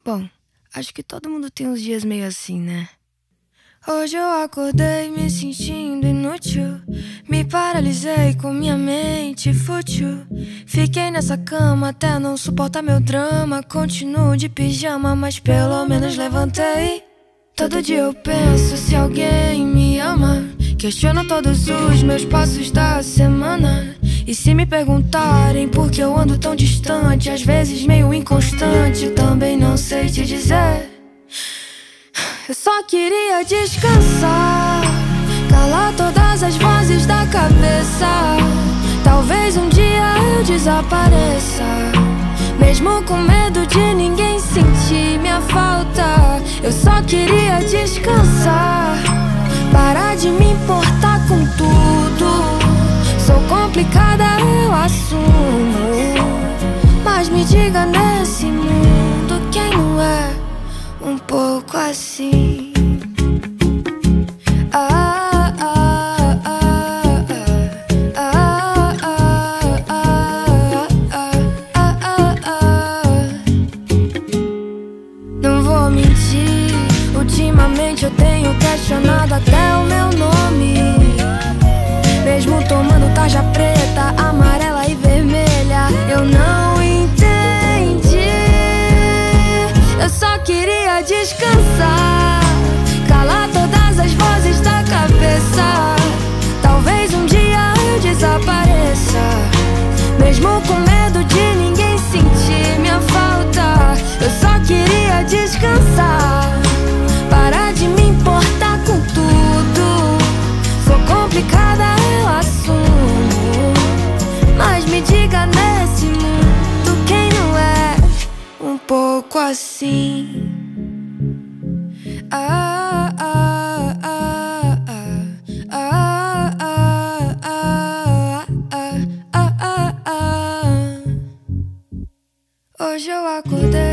Bom, acho que todo mundo tem uns dias meio assim, né? Hoje eu acordei me sentindo inútil. Me paralisei com minha mente fútil. Fiquei nessa cama até não suportar meu drama. Continuo de pijama, mas pelo menos levantei. Todo dia eu penso se alguém me ama. Questiono todos os meus passos da semana. E se me perguntarem por que eu ando tão distante, às vezes meio inconstante, também não sei te dizer. Eu só queria descansar, calar todas as vozes da cabeça. Talvez um dia eu desapareça, mesmo com medo de ninguém sentir minha falta. Eu só queria descansar, parar de me importar com tudo. Sou complicada, eu assumo, mas me diga nesse mundo quem não é um pouco assim. Não vou mentir, ultimamente eu tenho questionado até o meu nome. Mesmo tomando tarja preta, amarela e vermelha, eu não entendi. Eu só queria descansar, calar todas as vozes da cabeça. Talvez um dia eu desapareça, mesmo com medo de ninguém sentir minha falta. Eu só queria descansar, parar de me importar com tudo. Sou complicada, eu assumo, mas me diga nesse mundo quem não é um pouco assim. Hoje eu acordei